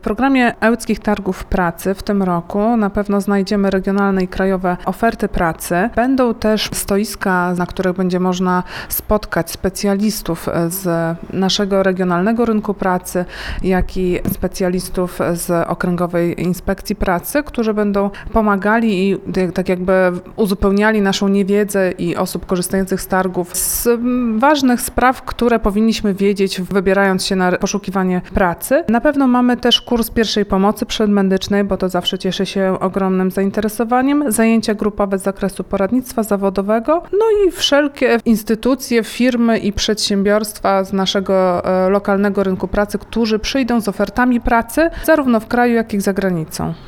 programie Ełckich Targów Pracy w tym roku na pewno znajdziemy regionalne i krajowe oferty pracy. Będą też stoiska, na których będzie można spotkać specjalistów z naszego regionalnego rynku pracy, jak i specjalistów z Okręgowej Inspekcji Pracy, którzy będą pomagali i tak jakby uzupełniali naszą niewiedzę i osób korzystających z targów z ważnych spraw, które powinniśmy wiedzieć, wybierając się na poszukiwanie pracy. Na pewno mamy też kurs pierwszej pomocy przedmedycznej, bo to zawsze cieszy się ogromnym zainteresowaniem, zajęcia grupowe z zakresu poradnictwa zawodowego, no i wszelkie instytucje, firmy i przedsiębiorstwa z naszego lokalnego rynku pracy, którzy przyjdą z ofertami pracy, zarówno w kraju, jak i za granicą.